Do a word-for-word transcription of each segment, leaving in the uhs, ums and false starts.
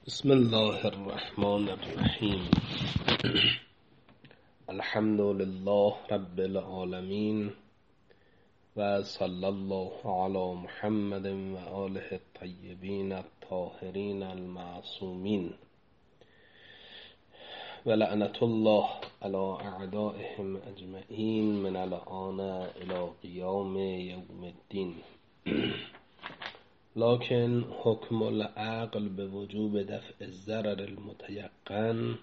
بسم الله الرحمن الرحیم. الحمد لله رب العالمین و صلی الله علی محمد و آله الطیبین الطاهرین المعصومین و لعنت الله علی اعدائهم اجمعین من الآن الی قیام یوم الدین. لكن حکم العقل به وجوب دفع الضرر المتيقن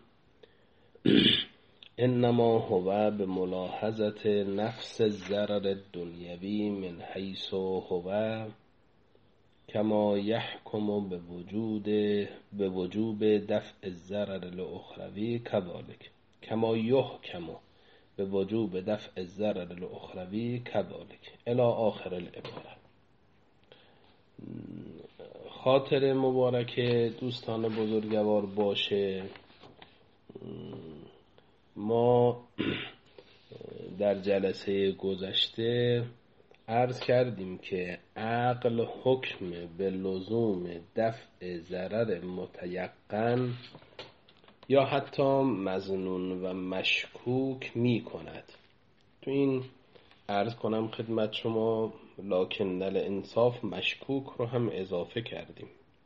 انما هو به ملاحظه نفس الضرر الدنیوی من حیث هو کما یحکم به وجود به وجوب دفع الضرر الاخروی كذلك کما یحکم به وجوب دفع الضرر الاخروی كذلك الی آخر العباره. خاطر مبارک دوستان بزرگوار باشه. ما در جلسه گذشته عرض کردیم که عقل حکم به لزوم دفع ضرر متیقن یا حتی مظنون و مشکوک می کند. تو این عرض کنم خدمت شما لکن الانصاف مشکوک رو هم اضافه کردیم.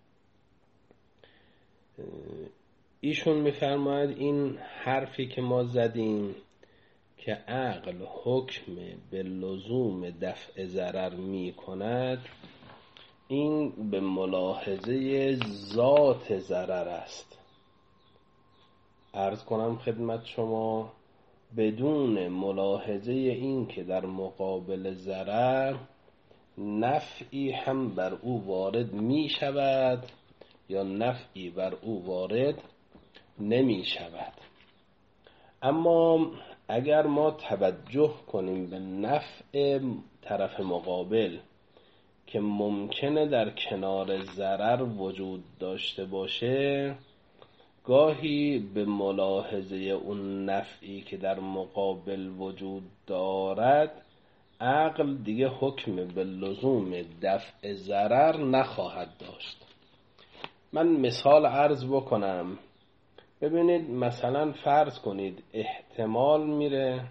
ایشون میفرماید این حرفی که ما زدیم که عقل حکم به لزوم دفع ضرر می کند، این به ملاحظه ذات ضرر است. عرض کنم خدمت شما بدون ملاحظه این که در مقابل ضرر نفعی هم بر او وارد می شود یا نفعی بر او وارد نمی شود. اما اگر ما توجه کنیم به نفع طرف مقابل که ممکنه در کنار ضرر وجود داشته باشه، گاهی به ملاحظه اون نفعی که در مقابل وجود دارد عقل دیگه حکم به لزوم دفع ضرر نخواهد داشت. من مثال عرض بکنم. ببینید مثلا فرض کنید احتمال میره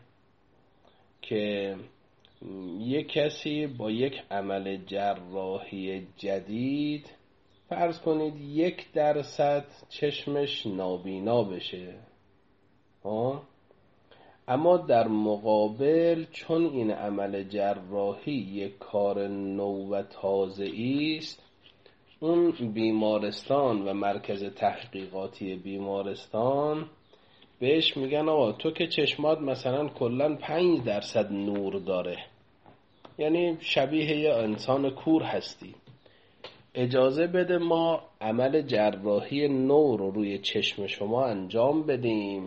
که یک کسی با یک عمل جراحی جدید فرض کنید یک درصد چشمش نابینا بشه. ها؟ اما در مقابل چون این عمل جراحی یک کار نو و تازه‌ای است، اون بیمارستان و مرکز تحقیقاتی بیمارستان بهش میگن آقا تو که چشمات مثلا کلا پنج درصد نور داره، یعنی شبیه یه انسان کور هستی، اجازه بده ما عمل جراحی نو رو روی چشم شما انجام بدیم.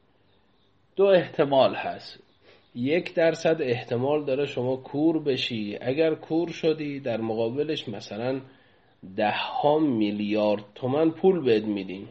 دو احتمال هست. یک درصد احتمال داره شما کور بشی. اگر کور شدی در مقابلش مثلا ده ها میلیارد تومن پول بهت میدیم.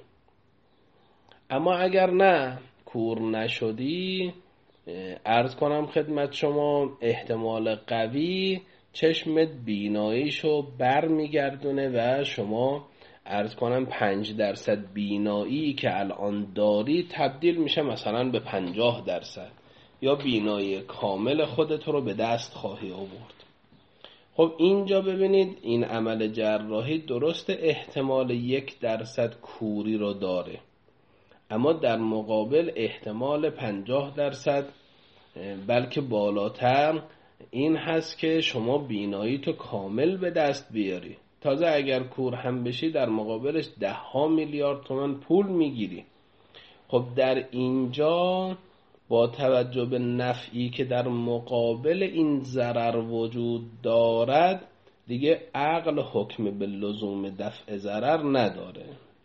اما اگر نه کور نشدی، عرض کنم خدمت شما احتمال قوی چشمت بیناییشو بر میگردونه و شما عرض کنم پنج درصد بینایی که الان داری تبدیل میشه مثلا به پنجاه درصد یا بینایی کامل خودت رو به دست خواهی آورد. خب اینجا ببینید این عمل جراحی درست احتمال یک درصد کوری رو داره، اما در مقابل احتمال پنجاه درصد بلکه بالاتر این هست که شما بینایی تو کامل به دست بیاری. تازه اگر کور هم بشی در مقابلش ده ها میلیارد تومان پول میگیری. خب در اینجا با توجه به نفعی که در مقابل این ضرر وجود دارد دیگه عقل حکم به لزوم دفع ضرر نداره.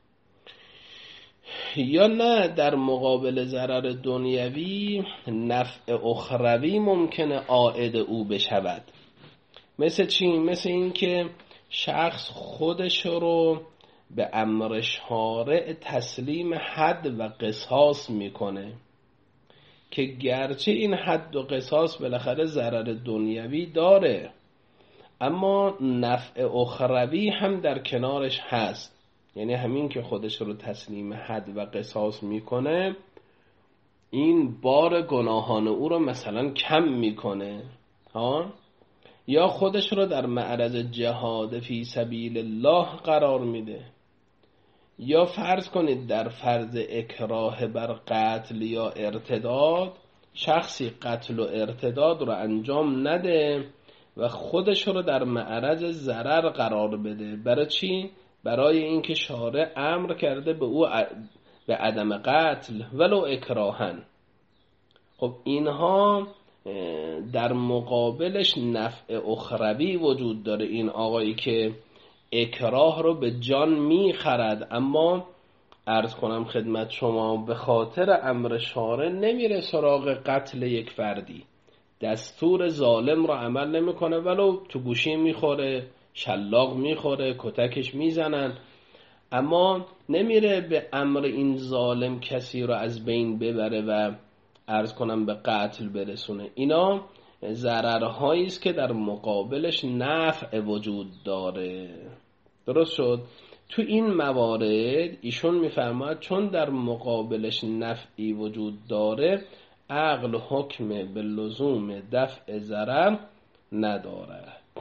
یا نه در مقابل ضرر دنیوی نفع اخروی ممکنه عائد او بشود. مثل چی؟ مثل این که شخص خودش رو به امر شارع تسلیم حد و قصاص میکنه که گرچه این حد و قصاص بالاخره ضرر دنیوی داره، اما نفع اخروی هم در کنارش هست. یعنی همین که خودش رو تسلیم حد و قصاص میکنه این بار گناهان او رو مثلا کم میکنه ها، یا خودش رو در معرض جهاد فی سبیل الله قرار میده، یا فرض کنید در فرض اکراه بر قتل یا ارتداد شخصی قتل و ارتداد رو انجام نده و خودش رو در معرض ضرر قرار بده. برای چی؟ برای اینکه شارع امر کرده به او به عدم قتل ولو اکراهن. خب اینها در مقابلش نفع اخروی وجود داره. این آقایی که اکراه رو به جان میخرد اما عرض کنم خدمت شما به خاطر امر شارع نمیره سراغ قتل یک فردی، دستور ظالم رو عمل نمیکنه ولو تو گوشی میخوره، شلاق میخوره، کتکش میزنن، اما نمیره به امر این ظالم کسی رو از بین ببره و عرض کنم به قتل برسونه. اینا ضررهایی است که در مقابلش نفع وجود داره. درست شد؟ تو این موارد ایشون میفرماید چون در مقابلش نفعی وجود داره عقل حکم به لزوم دفع ضرر نداره.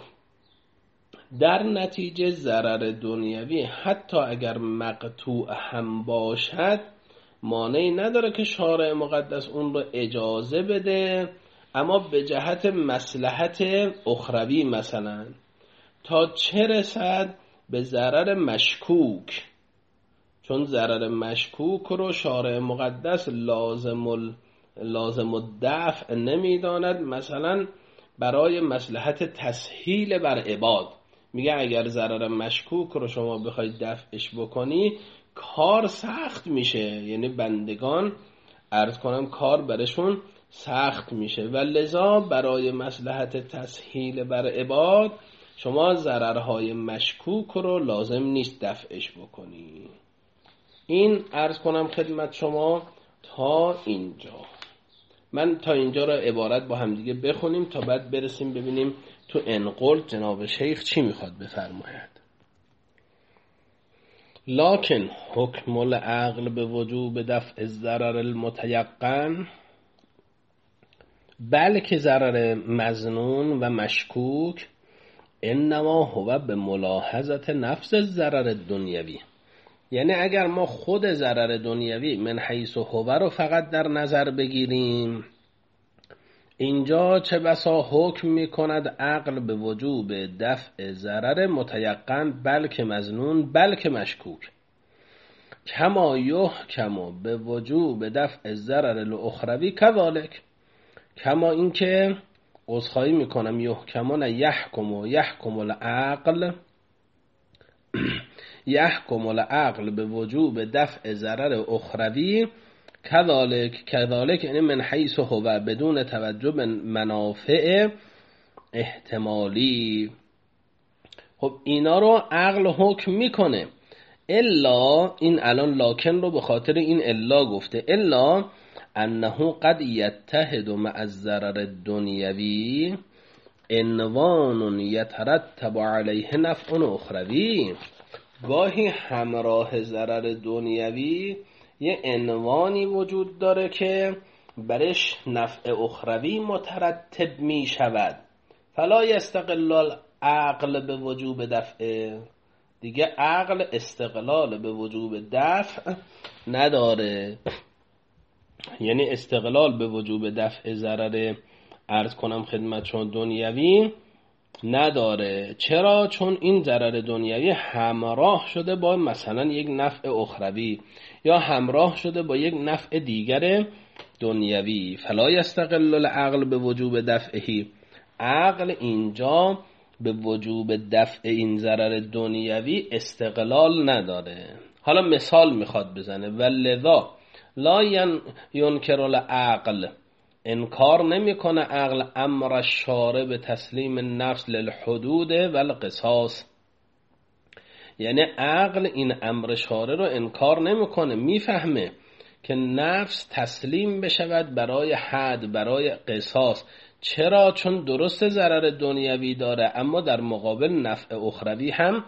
در نتیجه ضرر دنیوی حتی اگر مقطوع هم باشد مانعی نداره که شارع مقدس اون رو اجازه بده، اما به جهت مصلحت اخروی مثلا تا چه رسد به ضرر مشکوک، چون ضرر مشکوک رو شارع مقدس لازم ال... لازم الدفع نمیداند. مثلا برای مصلحت تسهیل بر عباد میگه اگر ضرر مشکوک رو شما بخواید دفعش بکنی کار سخت میشه، یعنی بندگان عرض کنم کار برشون سخت میشه و لذا برای مصلحت تسهیل بر عباد شما ضررهای مشکوک رو لازم نیست دفعش بکنی. این عرض کنم خدمت شما تا اینجا. من تا اینجا رو عبارت با همدیگه بخونیم تا بعد برسیم ببینیم تو انقل جناب شیخ چی میخواد بفرماید. لکن حکم العقل به وجوب دفع الضرر المتیقن، بلکه ضرر مظنون و مشکوک انما هو به ملاحظت نفس الضرر الدنیوی، یعنی اگر ما خود ضرر دنیوی من حیث هو رو فقط در نظر بگیریم اینجا چه بسا حکم میکند عقل به وجوب دفع ضرر متیقن بلکه مظنون بلکه مشکوک، کما یحکم به وجوب دفع ضرر الاخروی کذالک، کما اینکه عذرخواهی میکنم یحکمون یحکم و یحکم العقل یحکم العقل به وجوب دفع ضرر اخروی کذالک، کذالک یعنی من حیث هو بدون توجه به منافع احتمالی. خب اینا رو عقل حکم میکنه، الا این الان لاکن رو به خاطر این الا گفته، الا انه قد یتحد مع الضرر الدنیوی عنوان یترتب علیه نفع اخروی، گاهی همراه ضرر دنیوی یه عنوانی وجود داره که برش نفع اخروی مترتب می شود. فلا یستقل عقل به وجوب دفع، دیگه عقل استقلال به وجوب دفع نداره، یعنی استقلال به وجوب دفع ضرر عرض کنم خدمتشون دنیوی نداره. چرا؟ چون این ضرر دنیوی همراه شده با مثلا یک نفع اخروی یا همراه شده با یک نفع دیگر دنیوی. فلا یستقل العقل به وجوب دفعهی، عقل اینجا به وجوب دفع این ضرر دنیوی استقلال نداره. حالا مثال میخواد بزنه، ولذا لا ینکر العقل، انکار نمیکنه عقل امر الشارع به تسلیم النفس للحدود والقصاص، یعنی عقل این امر شارع رو انکار نمیکنه، میفهمه که نفس تسلیم بشود برای حد برای قصاص. چرا؟ چون درست ضرر دنیوی داره اما در مقابل نفع اخروی هم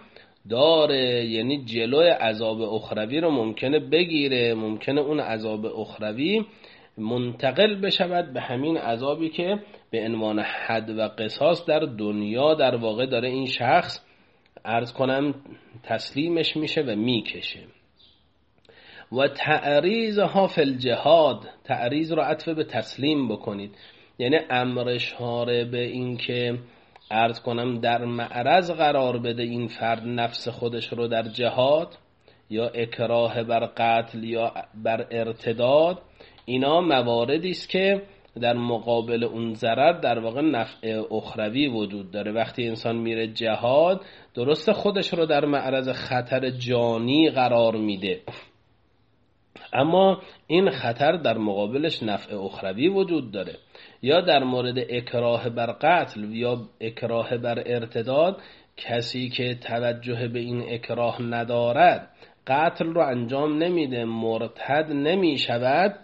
داره، یعنی جلوی عذاب اخروی رو ممکنه بگیره، ممکنه اون عذاب اخروی منتقل بشود به همین عذابی که به عنوان حد و قصاص در دنیا در واقع داره این شخص عرض کنم تسلیمش میشه و میکشه. و تعریضها فی الجهاد، تعریض رو عطف به تسلیم بکنید، یعنی امر اشاره به این که عرض کنم در معرض قرار بده این فرد نفس خودش رو در جهاد، یا اکراه بر قتل یا بر ارتداد، اینا مواردی است که در مقابل اون ضرر در واقع نفع اخروی وجود داره. وقتی انسان میره جهاد درست خودش رو در معرض خطر جانی قرار میده، اما این خطر در مقابلش نفع اخروی وجود داره. یا در مورد اکراه بر قتل یا اکراه بر ارتداد، کسی که توجه به این اکراه ندارد، قتل رو انجام نمیده، مرتد نمیشود،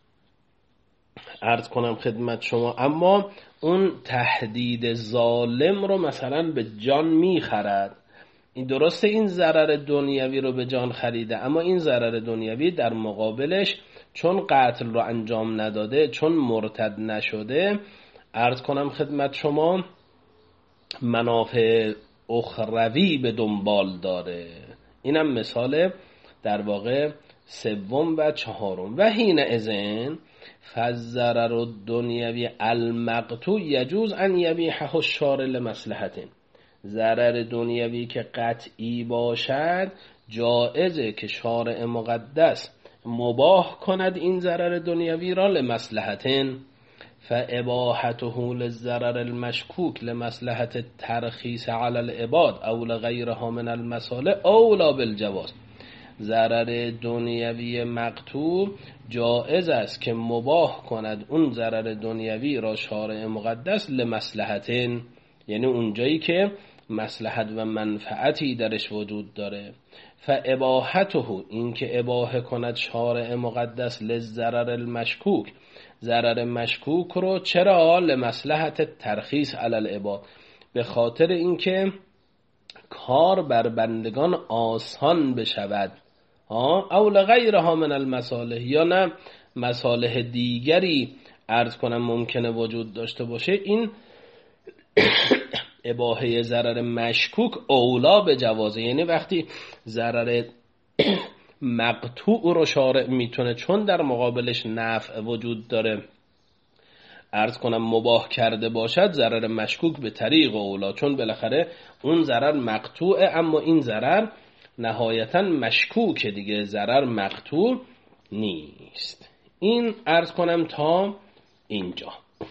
عرض کنم خدمت شما، اما اون تهدید ظالم رو مثلا به جان میخرد. این درسته این ضرر دنیوی رو به جان خریده، اما این ضرر دنیوی در مقابلش چون قتل رو انجام نداده، چون مرتد نشده، عرض کنم خدمت شما منافع اخروی به دنبال داره. اینم مثال در واقع سوم و چهارم. و حین اذن فالضرر الدنیوی المقطوع یجوز ان یبیحه الشارع لمصلحت. ضرر دنیوی که قطعی باشد جایزه که شارع مقدس مباح کند این ضرر دنیوی را لمصلحتین، فاباحته للضرر المشکوک لمصلحت الترخیص علی العباد او لغیرها من المصالح اولا بالجواز. ضرر دنیوی مقطوع جایز است که مباح کند اون ضرر دنیوی را شارع مقدس لمصلحتین، یعنی اونجایی که مصلحت و منفعتی درش وجود داره. فاباحته، این که اباحه کند شارع مقدس للضرر المشکوک، ضرر مشکوک رو چرا؟ لمصلحت ترخیص علی العباد، به خاطر اینکه کار بر بندگان آسان بشود، ها او لغیرها من المصالح، یا نه مصالح دیگری عرض کنم ممکنه وجود داشته باشه. این اباحه ضرر مشکوک اولا به جوازه، یعنی وقتی ضرر مقطوع رو شارع میتونه چون در مقابلش نفع وجود داره عرض کنم مباح کرده باشد، ضرر مشکوک به طریق اولا، چون بالاخره اون ضرر مقطوعه اما این ضرر نهایتا مشکوکه دیگه، ضرر مقطوع نیست. این عرض کنم تا اینجا.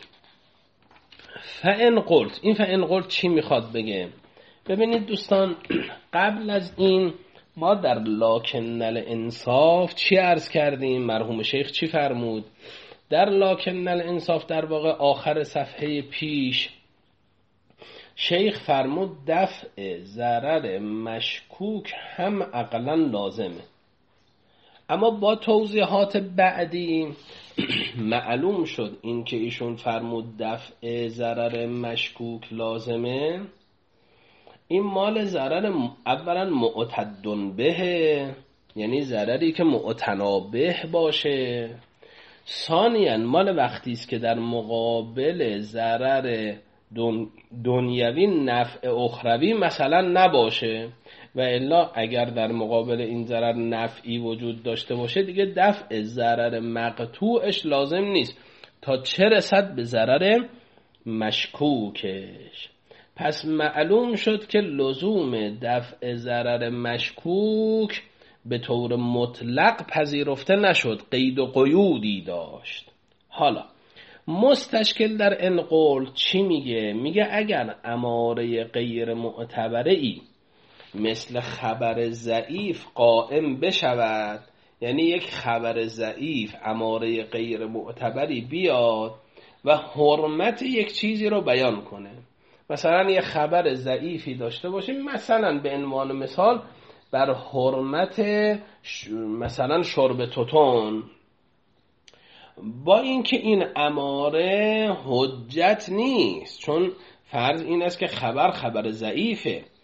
فإن قلت، این فإن قلت چی میخواد بگه؟ ببینید دوستان، قبل از این ما در لاکن الانصاف چی عرض کردیم؟ مرحوم شیخ چی فرمود؟ در لاکن الانصاف در واقع آخر صفحه پیش شیخ فرمود دفع ضرر مشکوک هم عقلا لازمه، اما با توضیحات بعدی معلوم شد این که ایشون فرمود دفع ضرر مشکوک لازمه، این مال ضرر اولا معتدن به، یعنی ضرری که معتنابه باشه، ثانیاً مال وقتی است که در مقابل ضرر دنیوی نفع اخروی مثلا نباشه، و الا اگر در مقابل این ضرر نفعی وجود داشته باشه دیگه دفع ضرر مقطوعش لازم نیست تا چه رسد به ضرر مشکوکش. پس معلوم شد که لزوم دفع ضرر مشکوک به طور مطلق پذیرفته نشد، قید و قیودی داشت. حالا مستشکل در این قول چی میگه؟ میگه اگر اماره غیر معتبره ای مثل خبر ضعیف قائم بشود، یعنی یک خبر ضعیف اماره غیر معتبری بیاد و حرمت یک چیزی رو بیان کنه، مثلا یک خبر ضعیفی داشته باشیم، مثلا به عنوان مثال بر حرمت ش... مثلا شرب توتون، با اینکه این اماره حجت نیست، چون فرض این است که خبر خبر ضعیفه،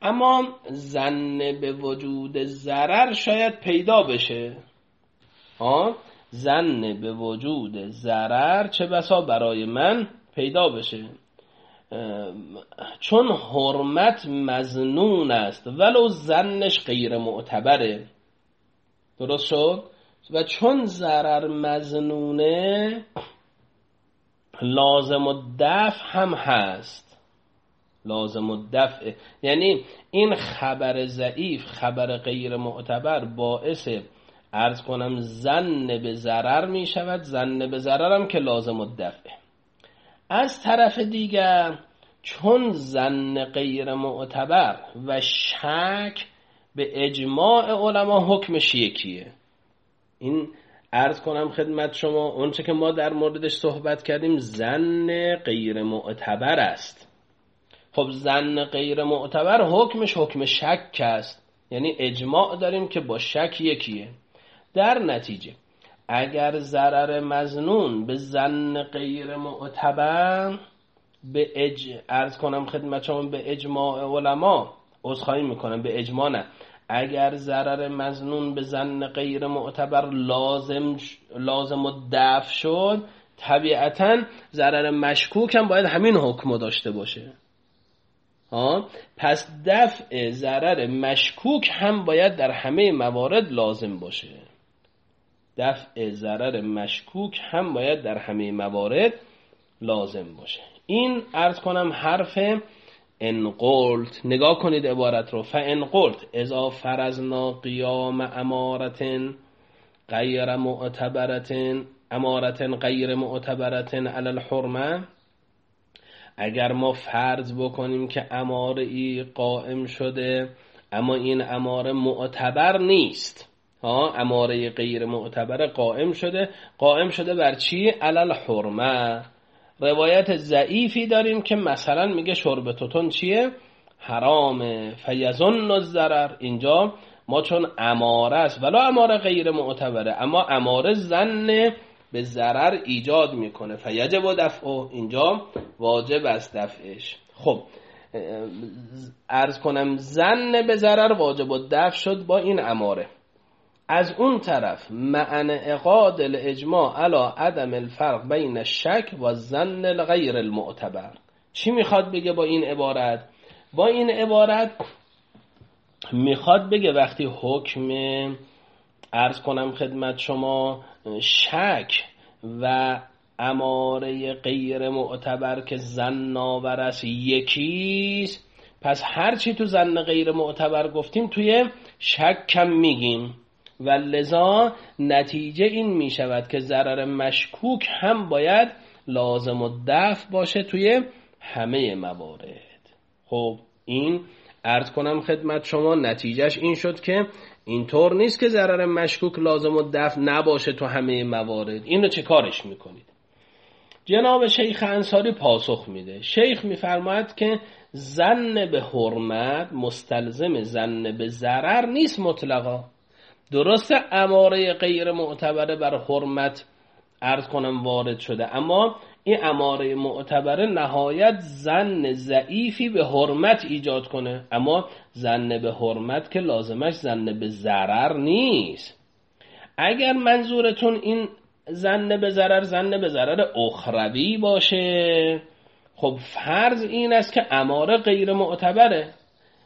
اما ظن به وجود ضرر شاید پیدا بشه. ها ظن به وجود ضرر چه بسا برای من پیدا بشه، چون حرمت مظنون است ولو ظنش غیر معتبره. درست شد؟ و چون ضرر مظنونه لازم الدفع هم هست. لازم الدفع یعنی این خبر ضعیف، خبر غیر معتبر باعث عرض کنم ظن به ضرر می شود. ظن به ضرر هم که لازم الدفع. از طرف دیگر چون ظن غیر معتبر و شک به اجماع علما حکمش یکیه. این عرض کنم خدمت شما اونچه که ما در موردش صحبت کردیم ظن غیر معتبر است. خب ظن غیر معتبر حکمش حکم شک است، یعنی اجماع داریم که با شک یکیه. در نتیجه اگر ضرر مظنون به ظن غیر معتبر به اج... عرض کنم خدمت شما به اجماع علما، عذرخواهی میکنم به اجماع نه، اگر ضرر مظنون به ظن غیر معتبر لازم لازم و دفع شد، طبیعتاً ضرر مشکوک هم باید همین حکم داشته باشه. ها پس دفع ضرر مشکوک هم باید در همه موارد لازم باشه. دفع ضرر مشکوک هم باید در همه موارد لازم باشه. این عرض کنم حرف ان قلت. نگاه کنید عبارت رو. فان قلت اذا فرضنا قیام امارت غیر معتبرت امارت غیر معتبرت علی الحرمه، اگر ما فرض بکنیم که اماره ای قائم شده اما این اماره معتبر نیست، ها اماره غیر معتبر قائم شده، قائم شده بر چی؟ علی الحرمه. روایت ضعیفی داریم که مثلا میگه شرب توتون چیه؟ حرامه. فیظن الضرر. اینجا ما چون اماره است ولو اماره غیر معتبره، اما اماره ظن به ضرر ایجاد میکنه، فیجب دفعه. اینجا واجب است دفعش. خب عرض کنم ظن به ضرر واجب الدفع شد با این اماره. از اون طرف معنی اعقاد الاجماع علی عدم الفرق بین الشک و ظن الغیر المعتبر. چی میخواد بگه با این عبارت؟ با این عبارت میخواد بگه وقتی حکم عرض کنم خدمت شما شک و اماره غیر معتبر که ظن آور است یکیست، پس هرچی تو ظن غیر معتبر گفتیم توی شک کم میگیم و لذا نتیجه این می شود که ضرر مشکوک هم باید لازم و دفع باشه توی همه موارد. خب این عرض کنم خدمت شما نتیجهش این شد که اینطور نیست که ضرر مشکوک لازم و دفع نباشه تو همه موارد. اینو چه کارش میکنید؟ جناب شیخ انصاری پاسخ میده. شیخ میفرماید که ظن به حرمت مستلزم ظن به ضرر نیست مطلقا. درسته اماره غیر معتبره بر حرمت عرض کنم وارد شده، اما این اماره معتبره نهایت ظن ضعیفی به حرمت ایجاد کنه، اما ظن به حرمت که لازمش ظن به ضرر نیست. اگر منظورتون این ظن به ضرر ظن به ضرر اخروی باشه، خب فرض این است که اماره غیر معتبره،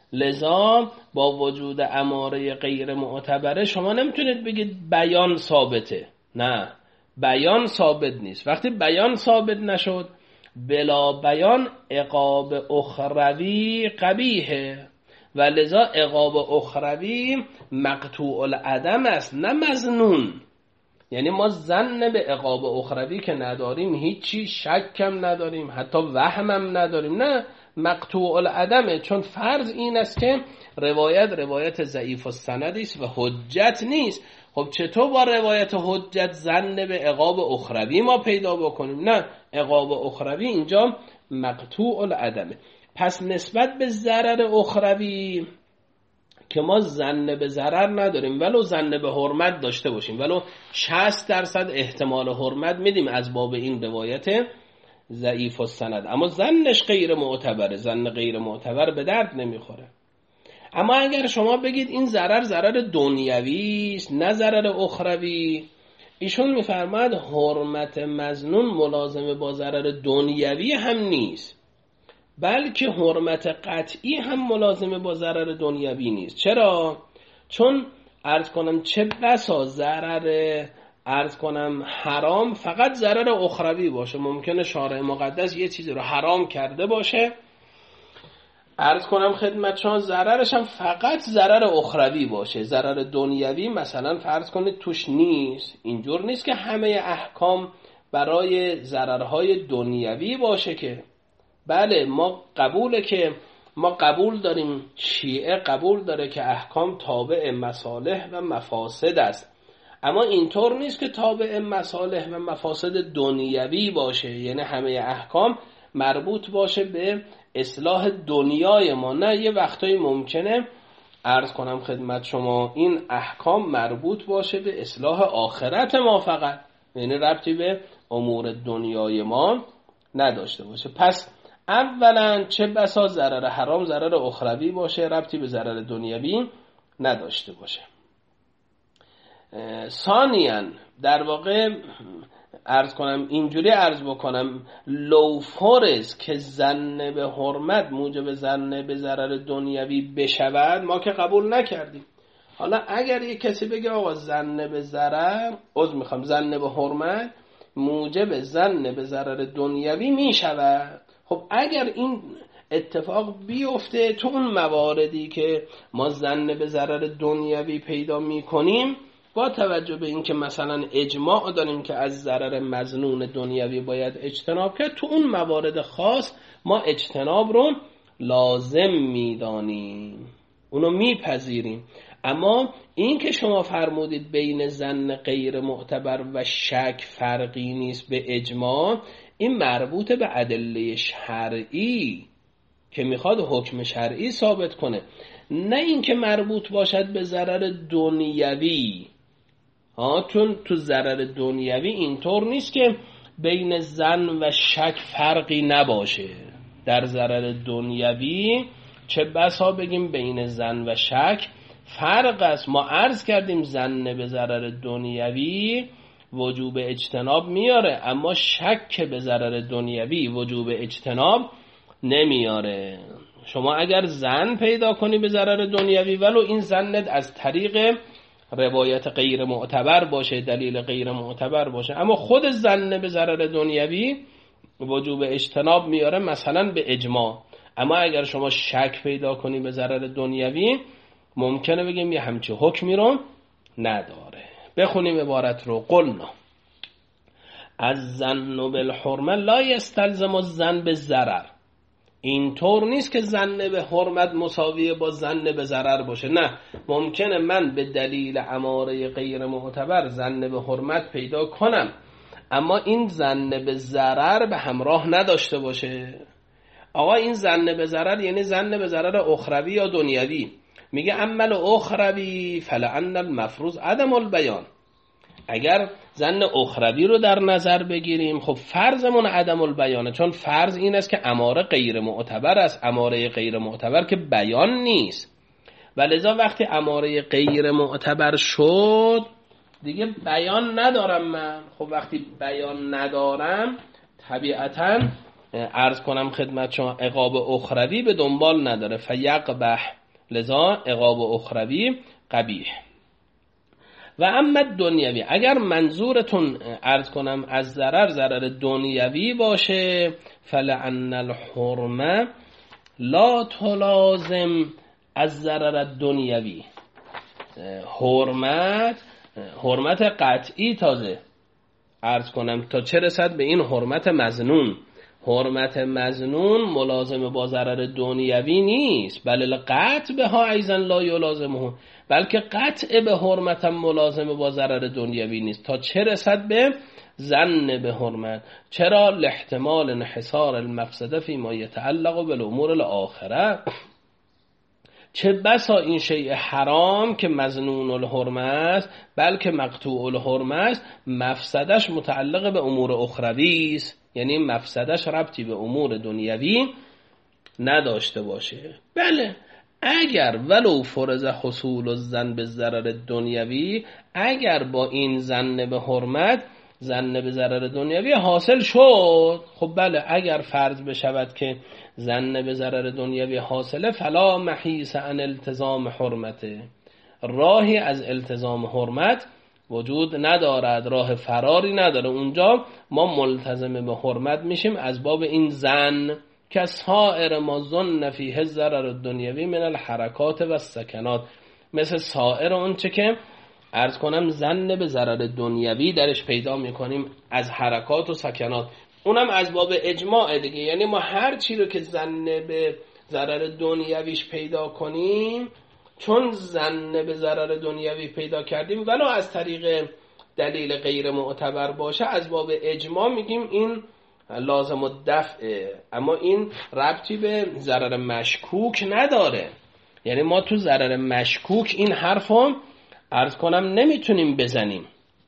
لذا با وجود اماره غیر معتبره شما نمیتونید بگید بیان ثابته. نه، بیان ثابت نیست. وقتی بیان ثابت نشد، بلا بیان عقاب اخروی قبیحه و لذا عقاب اخروی مقطوع العدم است نه مظنون. یعنی ما ظن به عقاب اخروی که نداریم، هیچی شکم نداریم، حتی وهمم نداریم، نه مقطوع العدمه. چون فرض این است که روایت روایت ضعیف السند است و حجت نیست. خب چطور با روایت حجت ظن به عقاب اخروی ما پیدا بکنیم؟ نه، عقاب اخروی اینجا مقطوع العدمه. پس نسبت به ضرر اخروی که ما ظن به ضرر نداریم، ولو ظن به حرمت داشته باشیم، ولو شصت درصد احتمال حرمت میدیم از باب این روایت ضعیف السند، اما ظنش غیر معتبره، ظن غیر معتبر به درد نمیخوره. اما اگر شما بگید این ضرر ضرر دنیوی است نه ضرر اخروی، ایشون میفرماد حرمت مظنون ملازمه با ضرر دنیوی هم نیست، بلکه حرمت قطعی هم ملازمه با ضرر دنیوی نیست. چرا؟ چون عرض کنم چه بسا ضرر عرض کنم حرام فقط ضرر اخروی باشه. ممکنه شارع مقدس یه چیزی رو حرام کرده باشه، عرض کنم خدمت شما ضررش هم فقط ضرر اخروی باشه، ضرر دنیوی مثلا فرض کنید توش نیست. اینجور نیست که همه احکام برای ضررهای دنیوی باشه که. بله ما قبوله که ما قبول داریم، شیعه قبول داره که احکام تابع مصالح و مفاسد است، اما اینطور نیست که تابع مصالح و مفاسد دنیوی باشه، یعنی همه احکام مربوط باشه به اصلاح دنیای ما. نه، یه وقتایی ممکنه عرض کنم خدمت شما این احکام مربوط باشه به اصلاح آخرت ما فقط، یعنی ربطی به امور دنیای ما نداشته باشه. پس اولا چه بسا ضرر حرام ضرر اخروی باشه، ربطی به ضرر دنیوی نداشته باشه. ثانیاً در واقع عرض کنم اینجوری عرض بکنم لو فرض که ظن به حرمت موجب ظن به ضرر دنیوی بشود، ما که قبول نکردیم. حالا اگر یک کسی بگه آقا ظن به ضرر عذر میخوام ظن به حرمت موجب ظن به ضرر دنیوی میشود، خب اگر این اتفاق بیفته تو اون مواردی که ما ظن به ضرر دنیوی پیدا میکنیم، با توجه به اینکه مثلا اجماع داریم که از ضرر مظنون دنیوی باید اجتناب کرد، تو اون موارد خاص ما اجتناب رو لازم میدانیم، اونو میپذیریم. اما این که شما فرمودید بین ظن غیر معتبر و شک فرقی نیست به اجماع، این مربوط به ادله شرعی که میخواد حکم شرعی ثابت کنه، نه اینکه مربوط باشد به ضرر دنیوی. ها چون تو ضرر دنیوی اینطور نیست که بین ظن و شک فرقی نباشه. در ضرر دنیوی چه بسا بگیم بین ظن و شک فرق است. ما عرض کردیم ظن به ضرر دنیوی وجوب اجتناب میاره، اما شک به ضرر دنیوی وجوب اجتناب نمیاره. شما اگر ظن پیدا کنی به ضرر دنیوی، ولو این ظنت از طریق روایت غیر معتبر باشه، دلیل غیر معتبر باشه، اما خود ظن به ضرر دنیوی وجوب اجتناب میاره مثلا به اجماع. اما اگر شما شک پیدا کنی به ضرر دنیوی، ممکنه بگیم یه همچه حکمی رو نداره. بخونیم عبارت رو. قلنا الظن بالحرمه لا یستلزم الظن بالضرر. اینطور نیست که ظن به حرمت مساویه با ظن به ضرر باشه. نه، ممکنه من به دلیل اماره غیر معتبر ظن به حرمت پیدا کنم، اما این ظن به ضرر به همراه نداشته باشه. آقا این ظن به ضرر یعنی ظن به ضرر اخروی یا دنیوی. میگه عمل اخروی فلعن المفروض عدم البیان. اگر ظن اخروی رو در نظر بگیریم، خب فرضمون عدم البیانه، چون فرض این است که اماره غیر معتبر است. اماره غیر معتبر که بیان نیست، ولذا وقتی اماره غیر معتبر شد دیگه بیان ندارم من. خب وقتی بیان ندارم طبیعتاً عرض کنم خدمت شما عقاب اخروی به دنبال نداره، فیقبح، لذا عقاب اخروی قبیح. و اما دنیوی، اگر منظورتون عرض کنم از ضرر ضرر دنیوی باشه، فلعن الحرمه لا تلازم از ضرر دنیوی. حرمت حرمت قطعی تازه عرض کنم تا چه رسد به این حرمت مظنون. حرمت مظنون ملازم با ضرر دنیوی نیست، بل القطع بها ایضا لا یلازمه، بلکه قطع به حرمت ملازم با ضرر دنیوی نیست تا چه رسد به ظن به حرمت. چرا؟ لاحتمال انحصار المفسده فی ما یتعلق بالامور الاخره. چه بسا این شیء حرام که مظنون الحرمه است بلکه مقطوع الحرمه است، مفسدش متعلق به امور اخروی است، یعنی مفسدش ربطی به امور دنیوی نداشته باشه. بله اگر ولو فرض حصول الظن به ضرر دنیوی، اگر با این ظن به حرمت ظن به ضرر دنیوی حاصل شد، خب بله اگر فرض بشود که ظن به ضرر دنیوی حاصله، فلا محیص عن التزام حرمته، راهی از التزام حرمت وجود ندارد، راه فراری نداره. اونجا ما ملتزم به حرمت میشیم از باب این ظن که سائر ما ظن فیه الضرر دنیوی من الحرکات و السکنات، مثل سائر اون چه که عرض کنم ظن به ضرر دنیوی درش پیدا میکنیم از حرکات و سکنات، اونم از باب اجماع دیگه. یعنی ما هر چی رو که ظن به ضرر دنیویش پیدا کنیم، چون ظن به ضرر دنیوی پیدا کردیم ولو از طریق دلیل غیر معتبر باشه، از باب اجماع میگیم این لازم الدفعه، اما این ربطی به ضرر مشکوک نداره. یعنی ما تو ضرر مشکوک این حرفو عرض کنم نمیتونیم بزنیم،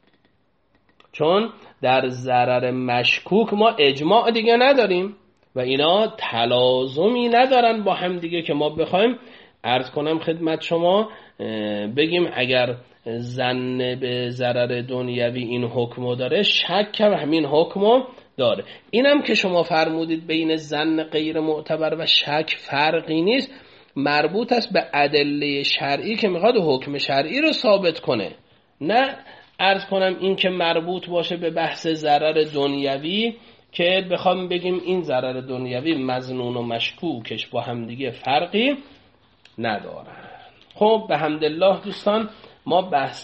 چون در ضرر مشکوک ما اجماع دیگه نداریم و اینا تلازمی ندارن با هم دیگه که ما بخوایم عرض کنم خدمت شما بگیم اگر ظن به ضرر دنیوی این حکمو داره، شک هم همین حکمو داره. اینم که شما فرمودید بین ظن غیر معتبر و شک فرقی نیست، مربوط است به ادله شرعی که میخواد حکم شرعی رو ثابت کنه، نه عرض کنم این که مربوط باشه به بحث ضرر دنیوی که بخوام بگیم این ضرر دنیوی مظنون و مشکوکش با هم دیگه فرقی ندارن. خب به حمدالله دوستان ما بحث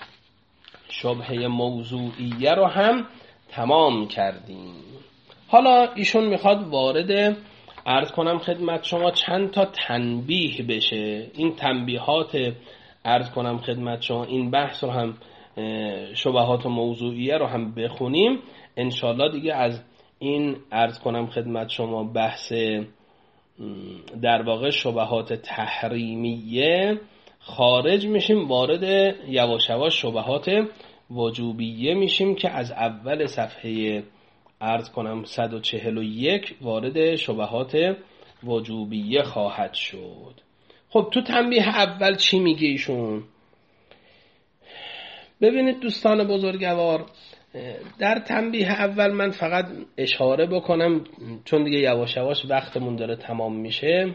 شبهه موضوعیه رو هم تمام کردیم. حالا ایشون میخواد وارد عرض کنم خدمت شما چند تا تنبیه بشه. این تنبیهات عرض کنم خدمت شما این بحث رو هم شبهات موضوعیه رو هم بخونیم انشالله دیگه از این عرض کنم خدمت شما بحث در واقع شبهات تحریمیه خارج میشیم، وارد یواش یواش شبهات وجوبیه میشیم که از اول صفحه عرض کنم صد و چهل و یک وارد شبهات وجوبیه خواهد شد. خب تو تنبیه اول چی میگه ایشون؟ ببینید دوستان بزرگوار، در تنبیه اول من فقط اشاره بکنم چون دیگه یواش یواش وقتمون داره تمام میشه.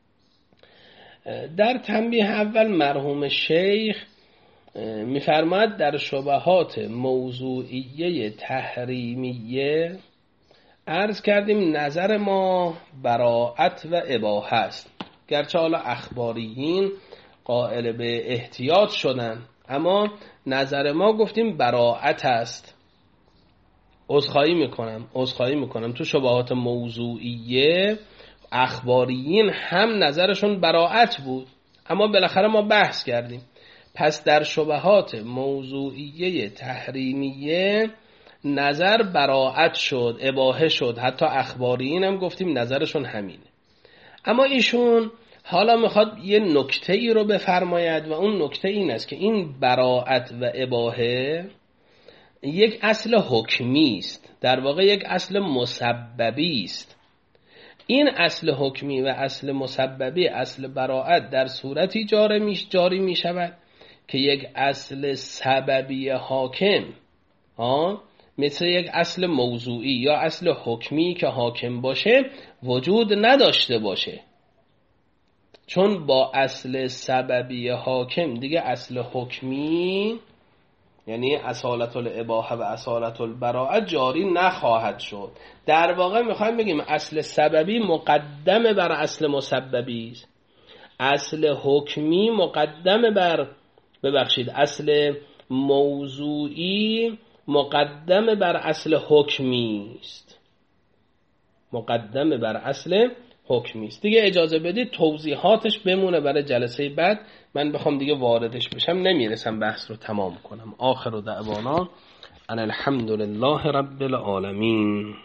در تنبیه اول مرحوم شیخ میفرماد در شبهات موضوعیه تحریمیه عرض کردیم نظر ما براءت و اباحه است، گرچه حالا اخباریین قائل به احتیاط شدن، اما نظر ما گفتیم براءت است. عذرخواهی میکنم عذرخواهی میکنم تو شبهات موضوعیه اخباریین هم نظرشون براءت بود، اما بالاخره ما بحث کردیم. پس در شبهات موضوعیه تحریمیه نظر براءت شد، اباحه شد، حتی اخباریین هم گفتیم نظرشون همینه. اما ایشون حالا میخواد یه نکته ای رو بفرماید و اون نکته این است که این براءت و اباحه یک اصل حکمی است، در واقع یک اصل مسببی است. این اصل حکمی و اصل مسببی اصل براءت در صورتی جاری میش جاری می شود که یک اصل سببی حاکم ها مثل یک اصل موضوعی یا اصل حکمی که حاکم باشه وجود نداشته باشه، چون با اصل سببی حاکم دیگه اصل حکمی یعنی اصالت الاباحه و اصالت البراءه جاری نخواهد شد. در واقع میخوایم بگیم اصل سببی مقدم بر اصل مسببی است، اصل حکمی مقدم بر ببخشید اصل موضوعی مقدم بر اصل حکمی است، مقدم بر اصل حکمی است. دیگه اجازه بدید توضیحاتش بمونه برای جلسه بعد، من بخوام دیگه واردش بشم نمیرسم بحث رو تمام کنم. آخر دعوانا ان الحمد لله رب العالمین.